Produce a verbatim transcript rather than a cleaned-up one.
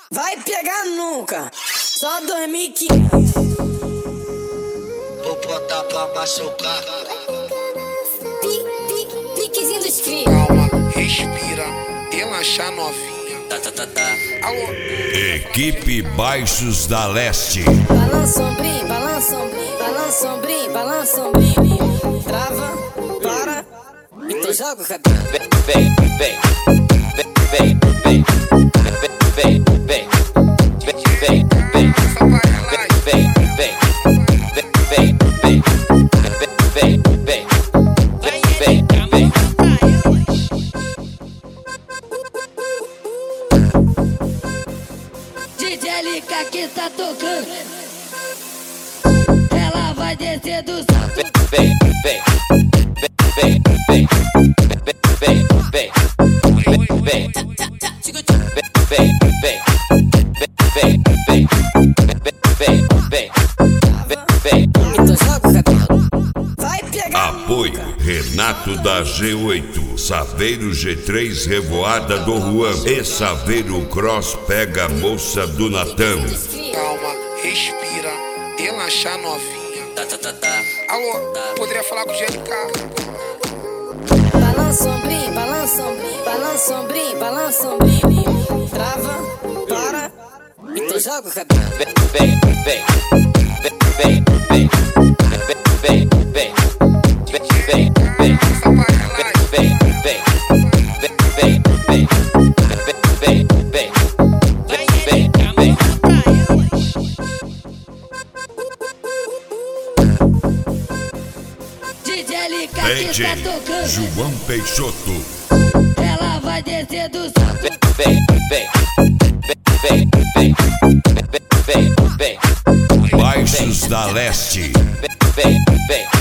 Vai pegar nunca, só dois mil e quinhentos. Vou botar pra machucar. Piquezinho dos cria. Calma, respira, relaxa novinha. Tá, tá, tá, tá. Alô? Equipe Baixos da Leste. Balança ombrinho, balança ombrinho, balança ombrinho, balança ombrinho. Trava, para, então joga o cabelo. Vem, vem, vem, vem, vem, vem, vem, vem, vem, vem, vem, vem, vem, vem, vem, vem, vem, vem. D J L K que tá tocando, ela vai descer do salto. Vem, vem, vem, vem, vem, vem, vem, vem, vem, vem, vem, vem, vem. Então joga o cabelo. Vai pegar Apoio nunca. Renato da G oito, Saveiro G três Revoada do Juan e Saveiro Cross pega a moça do Natão. Calma, respira, relaxa novinha. Tá, tá, tá, tá. Alô? Poderia falar com o G L K? Balança ombrinho, balança ombrinho, balança ombrinho, balança ombrinho. Trava, para, então joga o cabelo. Vem, vem, vem, vem, vem, vem, vem, vem, vem, vem, vem, vem, vem, vem, vem, vem, vem, vem. D J L K que D tá J tocando, João Peixoto. ela vai descer do salto. Vem, vem, vem, vem, vem, vem, vem, Baixos da Leste. vem, vem.